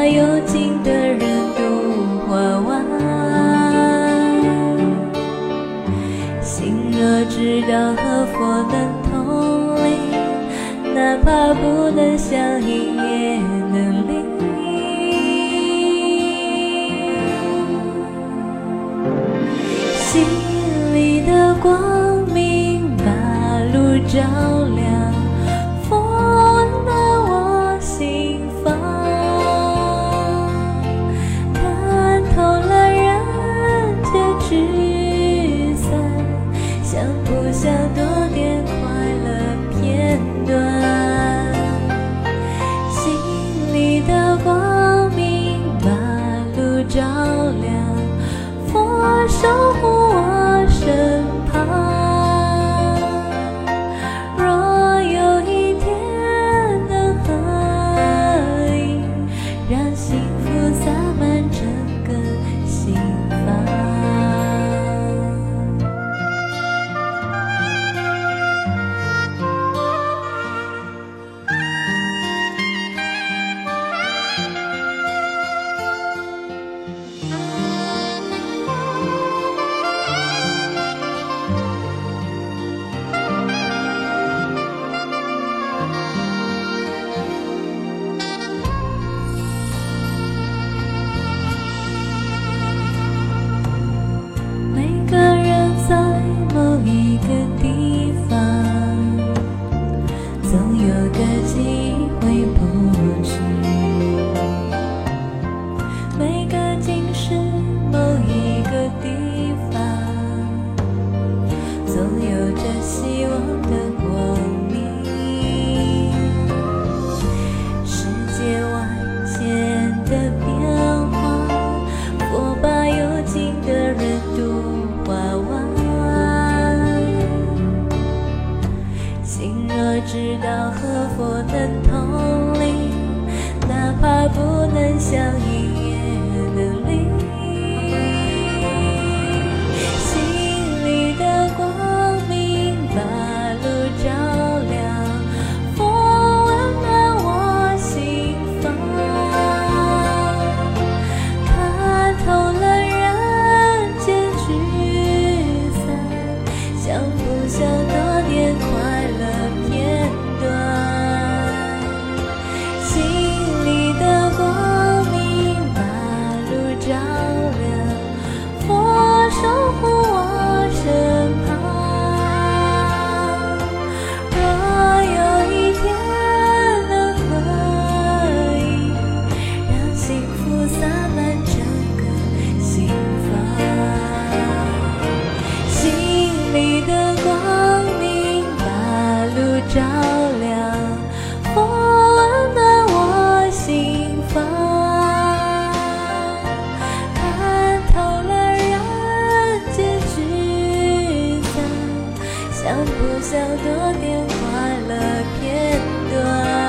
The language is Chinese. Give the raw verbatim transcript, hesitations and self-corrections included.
把有情的人度化完。心若知道和佛能同理，哪怕不能相应也能理。心里的光明把路照亮，佛温暖我心房。看透了人间聚散，想不想多点快乐片段？心里的光明把路照亮，佛守护我身旁。若有一天能合影，让幸福洒满整个心房。总有个机会不去，每个竟是某一个地方，总有着希望的光明。世界万千的变化，佛把有情的人度化完。心若知道和佛能同理，哪怕不能相应也能理。心里的光明把路照亮，佛温暖我心房。看透了人间聚散，想不想多点快乐片段？心里的光明把路照亮，佛守护我身旁。若有一天能合影，让幸福洒满整个心房。心里的光明把路照亮，佛温暖我心房。看透了人间聚散，想不想多点快乐片段？